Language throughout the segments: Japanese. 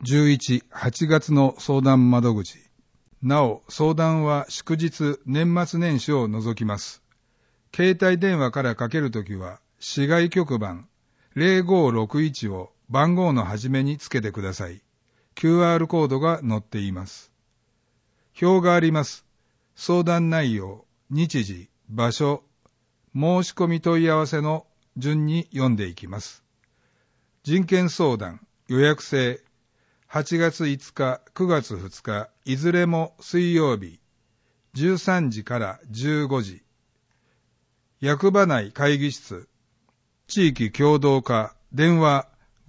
11、8月の相談窓口。なお、相談は祝日、年末年始を除きます。携帯電話からかけるときは、市外局番0561を番号の始めにつけてください。QR コードが載っています。表があります。相談内容、日時、場所、申し込み問い合わせの順に読んでいきます。人権相談、予約制、8月5日、9月2日、いずれも水曜日、13時から15時。役場内会議室、地域共同課、電話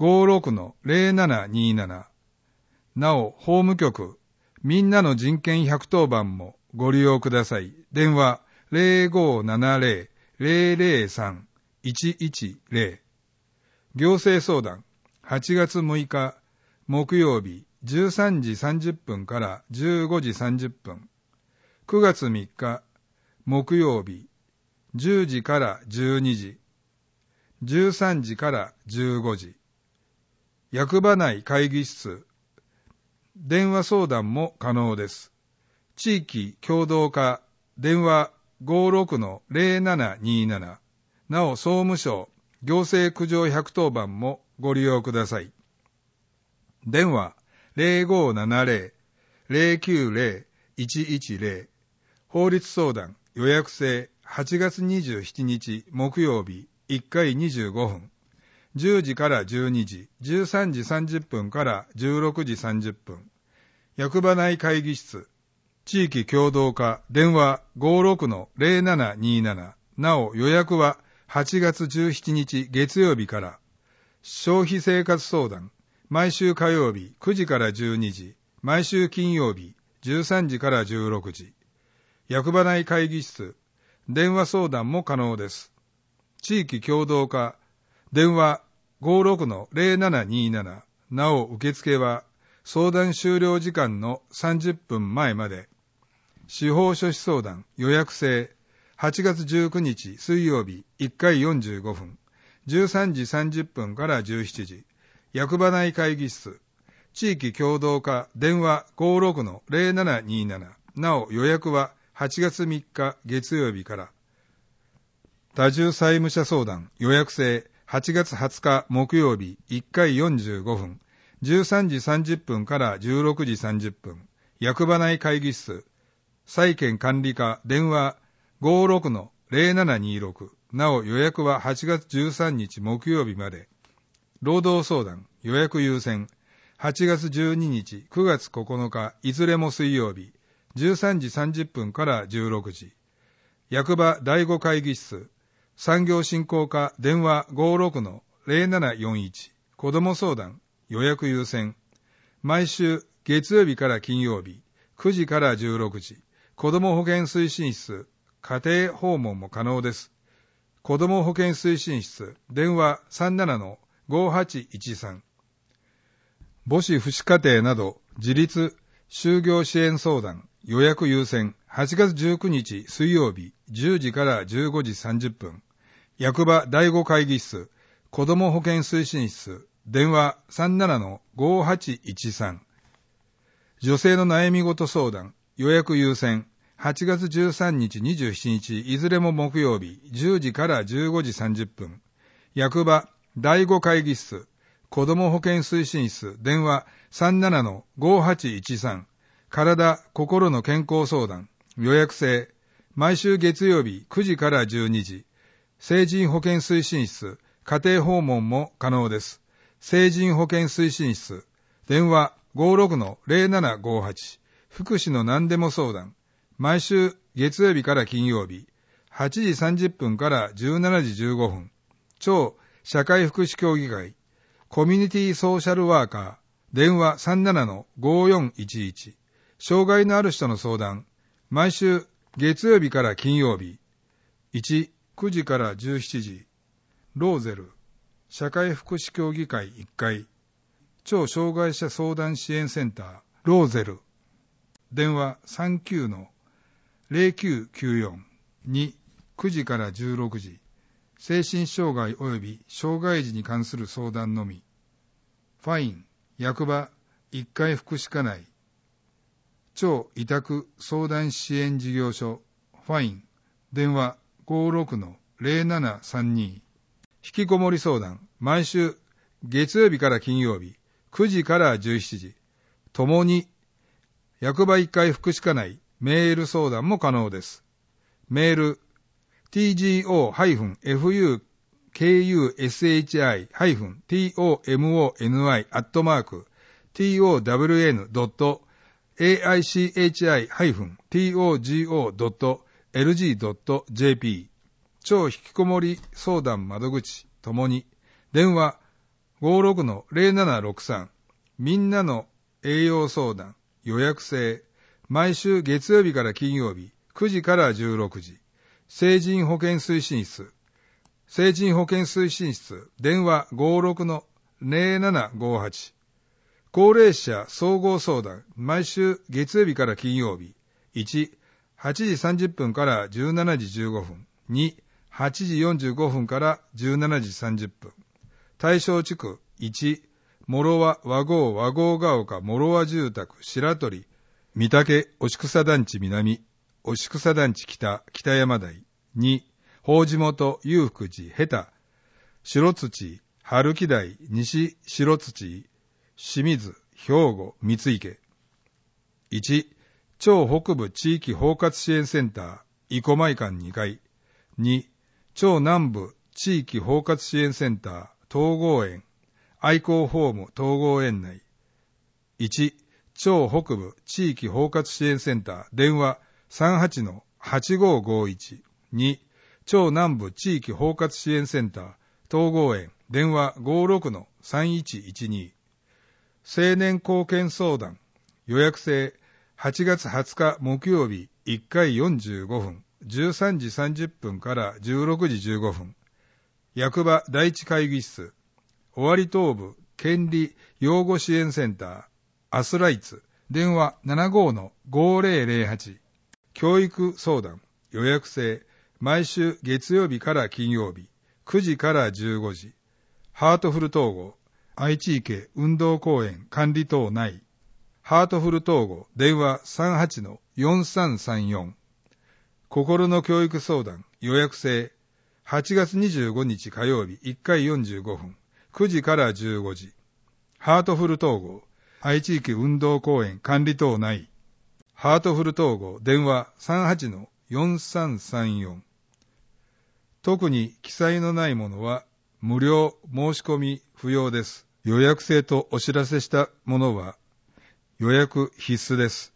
56-0727。なお、法務局、みんなの人権110番もご利用ください。電話 0570-003-110。行政相談、8月6日、木曜日、13時30分から15時30分。9月3日、木曜日、10時から12時。13時から15時。役場内会議室、電話相談も可能です。地域共同課、電話 56-0727。なお、総務省、行政苦情110番もご利用ください。電話 0570-090-110。法律相談、予約制、8月27日木曜日、1回25分。10時から12時、13時30分から16時30分。役場内会議室、地域共同課、電話 56-0727。なお、予約は8月17日月曜日から。消費生活相談、毎週火曜日9時から12時、毎週金曜日13時から16時。役場内会議室、電話相談も可能です。地域共同課、電話 56-0727。なお、受付は相談終了時間の30分前まで。司法書士相談、予約制、8月19日水曜日1回45分。13時30分から17時。役場内会議室、地域共同課、電話 56-0727。なお、予約は8月3日月曜日から。多重債務者相談、予約制、8月20日木曜日1回45分。13時30分から16時30分。役場内会議室、債権管理課、電話 56-0726。なお、予約は8月13日木曜日まで。労働相談、予約優先、8月12日、9月9日、いずれも水曜日、13時30分から16時。役場第5会議室、産業振興課、電話 56-0741。子ども相談、予約優先。毎週月曜日から金曜日、9時から16時。子ども保健推進室、家庭訪問も可能です。子ども保健推進室、電話 37-5813。母子父子家庭など自立就業支援相談、予約優先、8月19日水曜日10時から15時30分。役場第5会議室、子ども保健推進室、電話 37-5813。女性の悩み事相談、予約優先、8月13日27日いずれも木曜日10時から15時30分。役場第5会議室、子ども保健推進室、電話 37-5813。体、心の健康相談、予約制、毎週月曜日9時から12時。成人保健推進室、家庭訪問も可能です。成人保健推進室、電話 56-0758。福祉の何でも相談、毎週月曜日から金曜日、8時30分から17時15分。超社会福祉協議会、コミュニティソーシャルワーカー、電話 37-5411。障害のある人の相談、毎週月曜日から金曜日、1、9時から17時。ローゼル、社会福祉協議会1階、超障害者相談支援センター、ローゼル。電話 39-0994。2、9時から16時。精神障害及び障害児に関する相談のみ。ファイン、役場 1階福祉課内超委託相談支援事業所ファイン電話 56-0732 引きこもり相談毎週月曜日から金曜日9時から17時ともに役場1階福祉課内メール相談も可能です。メール tgO-kushi-tomoni@town.togo.lg.jp 超引きこもり相談窓口ともに電話 56-0763 みんなの栄養相談予約制毎週月曜日から金曜日9時から16時成人保健推進室電話 56-0758 高齢者総合相談毎週月曜日から金曜日1、8時30分から17時15分2、8時45分から17時30分対象地区1、諸和和合が丘諸和住宅白鳥御嶽押草団地南押草団地北山台2、法地元裕福寺下田白土春木台西白土清水兵庫三池1、超北部地域包括支援センター生駒館2階2、超南部地域包括支援センター東郷園愛好ホーム東郷園内1、超北部地域包括支援センター電話 38-8551 2、超南部地域包括支援センター東郷園電話 56-3112 青年貢献相談予約制8月20日木曜日1回45分13時30分から16時15分役場第一会議室尾張東部権利養護支援センターアスライツ電話 75-5008 教育相談予約制毎週月曜日から金曜日9時から15時ハートフル統合愛知池運動公園管理棟内ハートフル統合電話 38-4334 心の教育相談予約制8月25日火曜日1回45分9時から15時ハートフル統合愛知池運動公園管理棟内ハートフル統合電話 38-4334 特に記載のないものは無料申し込み不要です。予約制とお知らせしたものは予約必須です。